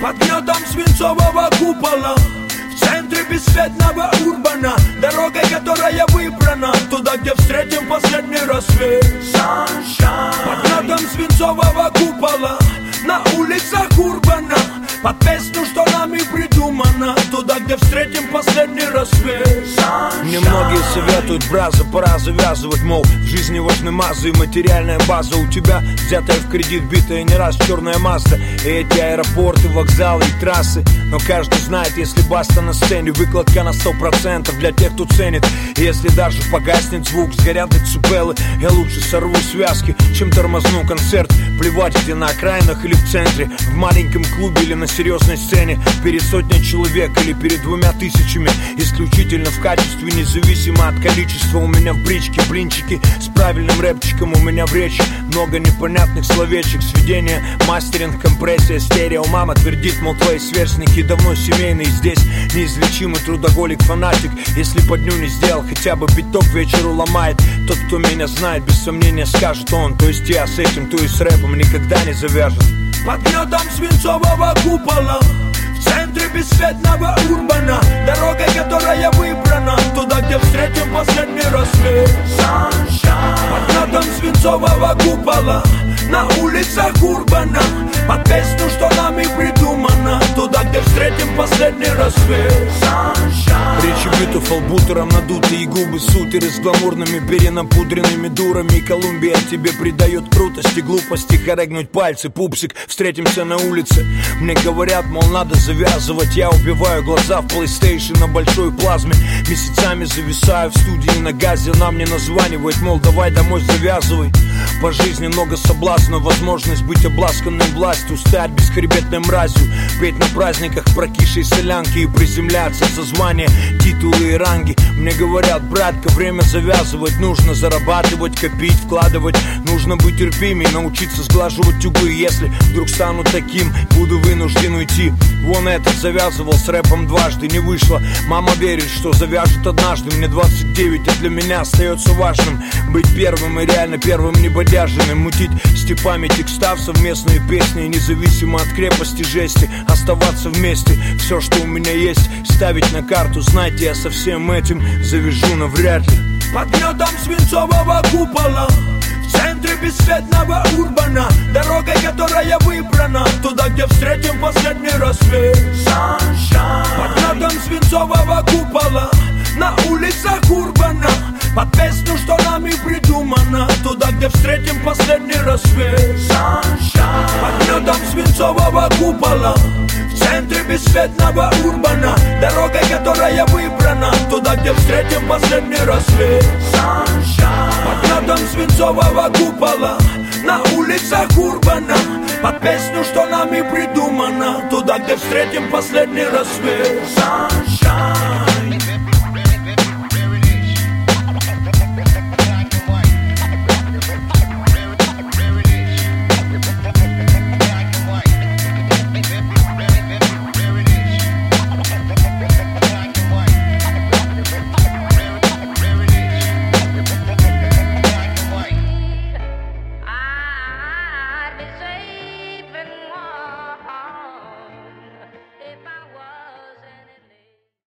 Под гнетом свинцового купола, в центре бесцветного урбана, дорогой, которая выбрана, туда, где встретим последний рассвет. Под гнетом свинцового купола, на улицах урбана, под песню, что нами придумано, туда, где встретим последний рассвет. Мне многие советуют, браза, пора завязывать, мол, в жизни важны мазы и материальная база. У тебя взятая в кредит, битая не раз черная Мазда, и эти аэропорты, вокзалы и трассы. Но каждый знает, если баста на сцене, выкладка на 100% для тех, кто ценит. И если даже погаснет звук, сгорят децибелы, я лучше сорву связки, чем тормозну концерт. Плевать, где на окраинах или в центре, в маленьком клубе или на серьезной сцене, перед сотней человек или перед 2000. Исключительно в качестве, независимо от количества. У меня в бричке блинчики с правильным рэпчиком, у меня в речи много непонятных словечек. Сведение, мастеринг, компрессия, стерео. Мама твердит, мол, твои сверстники давно семейные. Здесь неизлечимый трудоголик, фанатик. Если по дню не сделал, хотя бы биток вечеру ломает. Тот, кто меня знает, без сомнения скажет он. То есть я с этим, то и с рэпом никогда не завяжет. Под гнетом свинцового купола, в центре бесцветного урбана, дорогой, которая выбрана, туда, где встретим последний рассвет. Под гнетом свинцового купола, на улицах урбана, под песню, что нами придумано, туда, где встретим последний рассвет. Речи битов албутером, надутые губы, сутеры с гламурными перенапудренными дурами. И Колумбия тебе придает крутости, глупости, хорегнуть пальцы, пупсик, встретимся на улице. Мне говорят, мол, надо завязывать. Я убиваю глаза в PlayStation на большой плазме. Месяцами зависаю в студии на газе. Она мне названивает, мол, давай домой завязывай. По жизни много соблазнов, возможность быть обласканной властью, стать бесхребетной мразью, петь на праздниках прокисшей солянки и приземляться за звания, титулы и ранги. Мне говорят, братка, время завязывать, нужно зарабатывать, копить, вкладывать. Нужно быть терпимей, научиться сглаживать углы. Если вдруг стану таким, буду вынужден уйти. Вон этот завязывал с рэпом дважды, не вышло. Мама верит, что завяжет однажды. Мне 29, а для меня остается важным быть первым и реально первым небодяженным. Мутить степами текстав совместные песни, независимо от крепости жести, оставаться вместе. Все, что у меня есть, ставить на карту. Знаете, я со всем этим завяжу навряд ли. Под гнетом свинцового купола, в центре бесцветного урбана, дорогой, которая выбрана, туда, где встретим последний рассвет. Под гнетом свинцового купола, на улицах урбана, под песню, что нами придумано, туда, где встретим последний рассвет. Под гнетом свинцового купола, в центре бесцветного урбана, дорогой, которая выбрана, туда, где встретим последний рассвет. Под гнетом свинцового купола, на улицах урбана, под песню, что нами придумано, туда, где встретим последний рассвет.